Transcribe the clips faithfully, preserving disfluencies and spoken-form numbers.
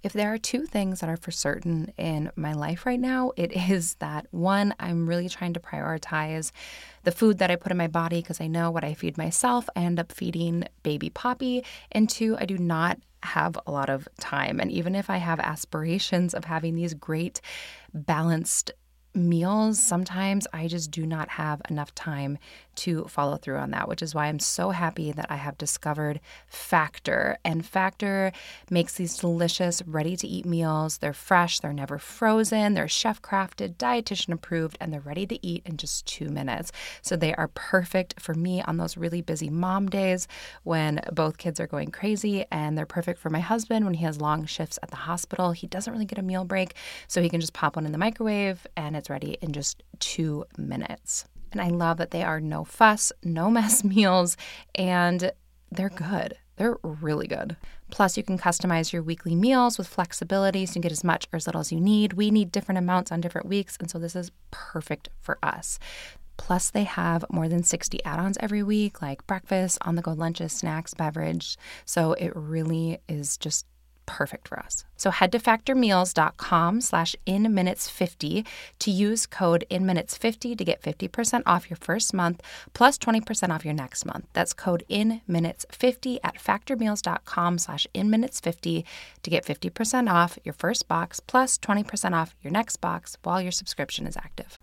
If there are two things that are for certain in my life right now, it is that one, I'm really trying to prioritize the food that I put in my body because I know what I feed myself, I end up feeding baby Poppy. And two, I do not have a lot of time. And even if I have aspirations of having these great balanced meals, sometimes I just do not have enough time to follow through on that, which is why I'm so happy that I have discovered Factor. And Factor makes these delicious, ready-to-eat meals. They're fresh, they're never frozen, they're chef-crafted, dietitian approved, and they're ready to eat in just two minutes. So they are perfect for me on those really busy mom days when both kids are going crazy, and they're perfect for my husband when he has long shifts at the hospital. He doesn't really get a meal break, so he can just pop one in the microwave and it's ready in just two minutes. And I love that they are no fuss, no mess meals, and they're good. They're really good. Plus, you can customize your weekly meals with flexibility so you can get as much or as little as you need. We need different amounts on different weeks, and so this is perfect for us. Plus, they have more than sixty add-ons every week, like breakfast, on-the-go lunches, snacks, beverage. So it really is just perfect for us. So head to factormeals.com slash in minutes 50 to use code in minutes 50 to get fifty percent off your first month plus twenty percent off your next month. That's code in minutes 50 at factormeals.com slash in minutes 50 to get fifty percent off your first box plus twenty percent off your next box while your subscription is active.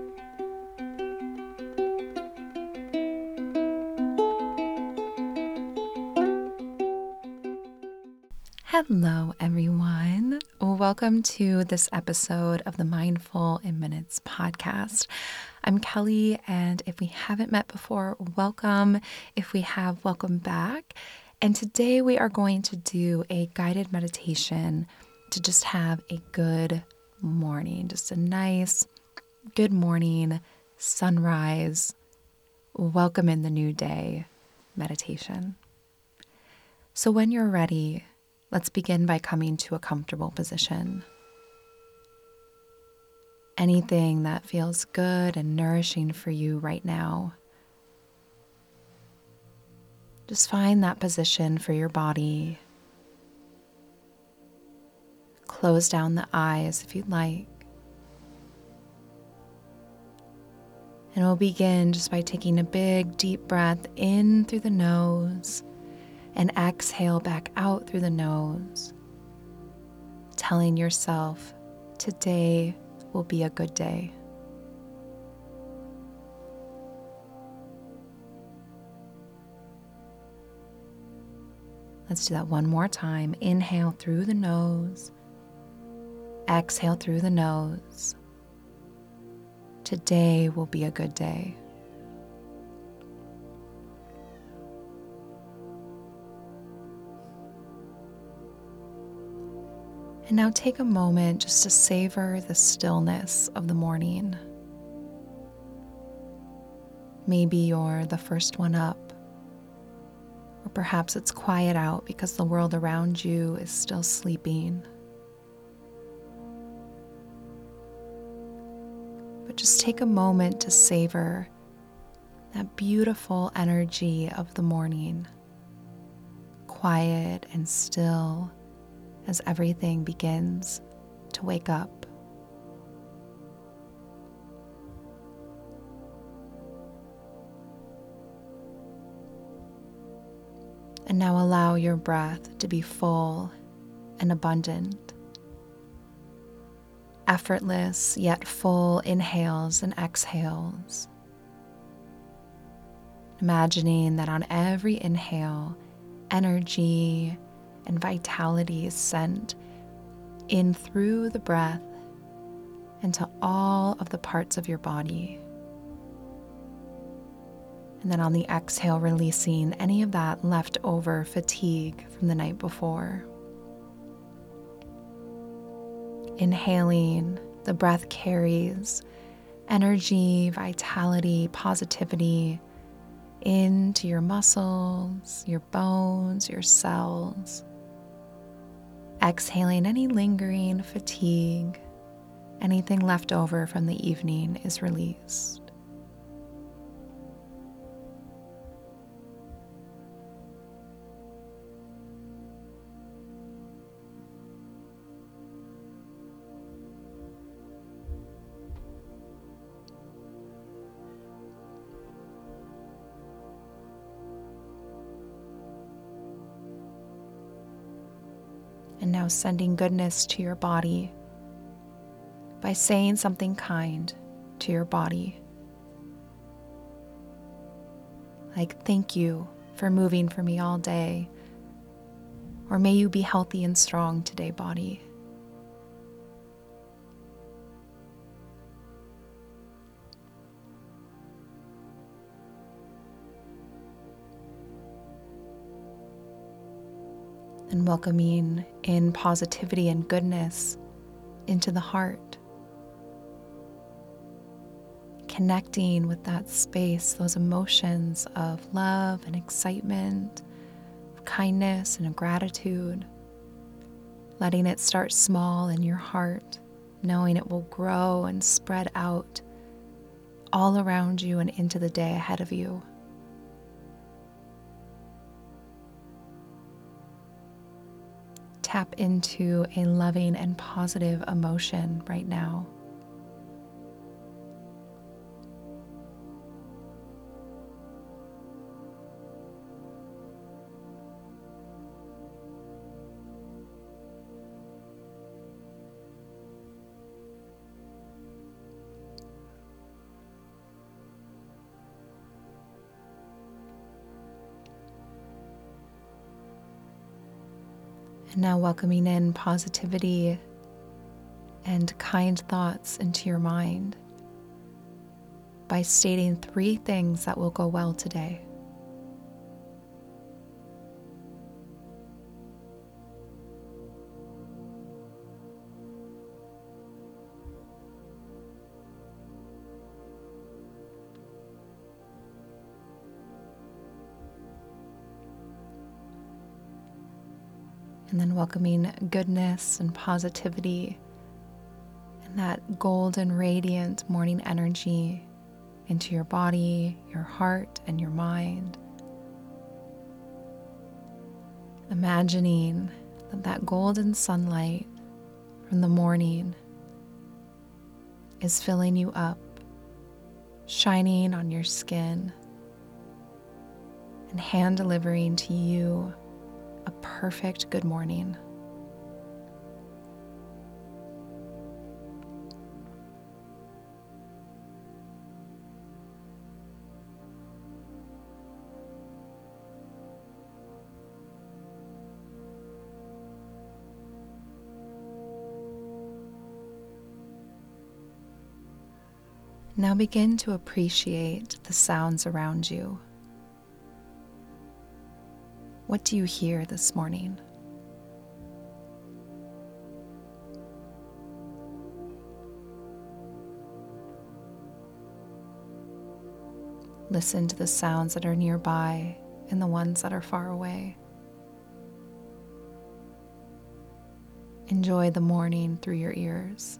Hello, everyone. Welcome to this episode of the Mindful in Minutes podcast. I'm Kelly, and if we haven't met before, welcome. If we have, welcome back. And today we are going to do a guided meditation to just have a good morning, just a nice good morning, sunrise, welcome in the new day meditation. So when you're ready, let's begin by coming to a comfortable position. Anything that feels good and nourishing for you right now. Just find that position for your body. Close down the eyes if you'd like. And we'll begin just by taking a big, deep breath in through the nose and exhale back out through the nose, telling yourself, today will be a good day. Let's do that one more time. Inhale through the nose, exhale through the nose. Today will be a good day. And now take a moment just to savor the stillness of the morning. Maybe you're the first one up, or perhaps it's quiet out because the world around you is still sleeping. But just take a moment to savor that beautiful energy of the morning, quiet and still, as everything begins to wake up. And now allow your breath to be full and abundant. Effortless yet full inhales and exhales. Imagining that on every inhale, energy and vitality is sent in through the breath into all of the parts of your body. And then on the exhale, releasing any of that leftover fatigue from the night before. Inhaling, the breath carries energy, vitality, positivity into your muscles, your bones, your cells. Exhaling, any lingering fatigue, anything left over from the evening is released. now sending goodness to your body by saying something kind to your body. Like, thank you for moving for me all day. Or may you be healthy and strong today, body. And welcoming in positivity and goodness into the heart. Connecting with that space, those emotions of love and excitement, of kindness and of gratitude. Letting it start small in your heart, knowing it will grow and spread out all around you and into the day ahead of you. Tap into a loving and positive emotion right now. And now welcoming in positivity and kind thoughts into your mind by stating three things that will go well today. And then welcoming goodness and positivity and that golden, radiant morning energy into your body, your heart, and your mind. Imagining that that golden sunlight from the morning is filling you up, shining on your skin, and hand delivering to you a perfect good morning. Now begin to appreciate the sounds around you. What do you hear this morning? Listen to the sounds that are nearby and the ones that are far away. Enjoy the morning through your ears.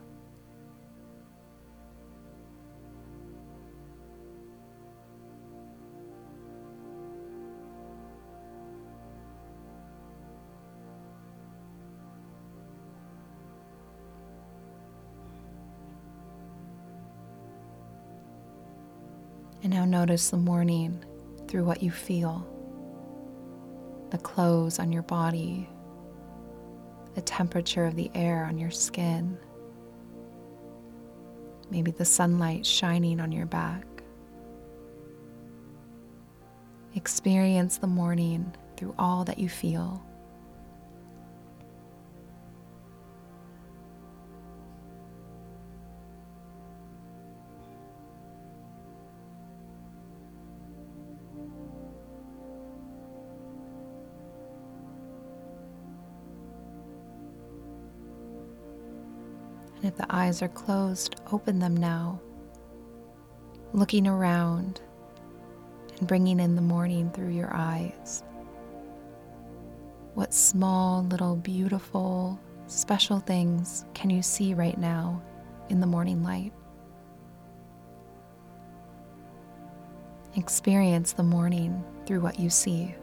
And now notice the morning through what you feel, the clothes on your body, the temperature of the air on your skin, maybe the sunlight shining on your back. Experience the morning through all that you feel. And if the eyes are closed, open them now, looking around and bringing in the morning through your eyes. What small, little, beautiful, special things can you see right now in the morning light? Experience the morning through what you see.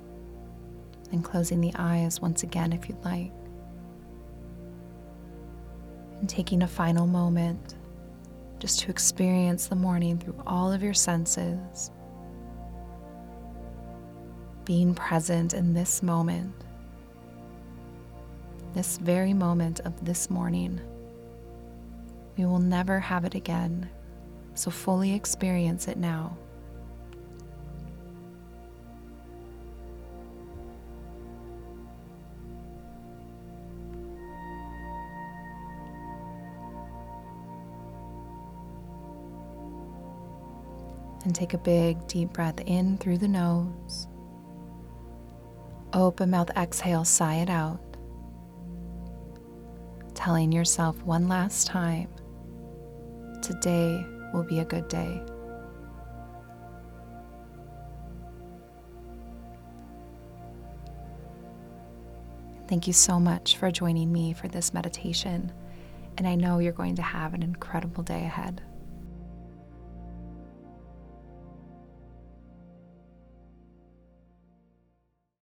And closing the eyes once again if you'd like. And taking a final moment just to experience the morning through all of your senses, being present in this moment, this very moment of this morning. We will never have it again, so fully experience it now. And take a big, deep breath in through the nose. Open mouth, exhale, sigh it out. Telling yourself one last time, today will be a good day. Thank you so much for joining me for this meditation, and I know you're going to have an incredible day ahead.